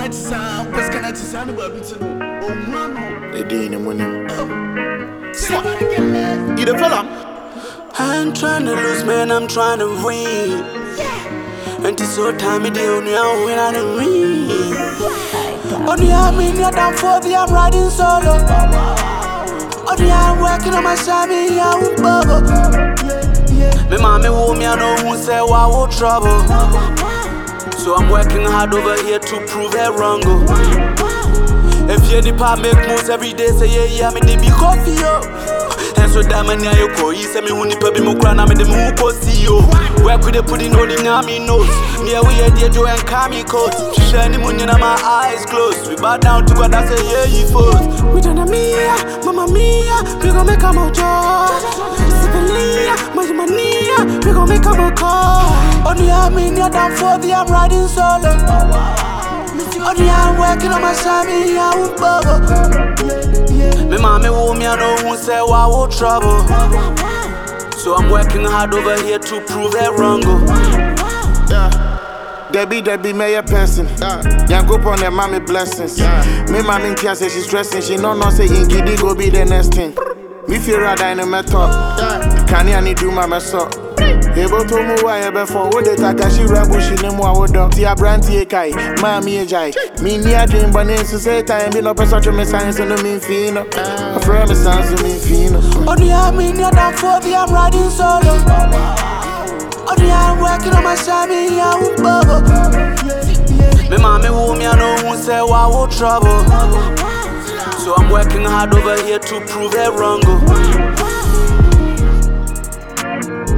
Connect sound, what's connect sound about it? Oh, man, they did in money. you the fella? I ain't trying to lose, man, I'm trying to win. And it's so time it is when I don't win. Only I'm in your damn phobia, I'm riding solo. Only I'm working on my side, I'm bubble. Me mommy want me, I know who say why will trouble. So I'm working hard over here to prove it wrong. If you depart make moves every day, say yeah, me they be coffee yo. And so that man you call, he say me who nipa be mo crown, me dem who go see yo. Where could they put in all in army nose? Near we had Joe and Kami coat. Shining moon in my eyes closed. We bow down to God, I say yeah, he falls. We done a mia, mama mia, we gon' make a mojo. Sibelia, my mania, we gon' make a mojo. Only I'm in your damn phobia, I'm riding solo. Only I'm working on my side, I'm bubble. Me mommy want me, I know who say why will trouble. So I'm working hard over here to prove it wrong. Debbie, may a person. Young go on their mommy blessings. Me mommy can't say she's stressing. She no say Inky go be the next thing. Me feel rather in a method. Can I need do my mess up? Able to move why before what they take she rabush in them would do. Tia Branty Kai, Mammy Jai. Me near dream but in society and be no person to me science and me fino. A friend is sans to me fino. Only I'm in your damn phobia, I'm riding solo. Only I'm working on my side, I'm bubble. Me mommy want me, I know who say why will trouble. So I'm working hard over here to prove it wrong.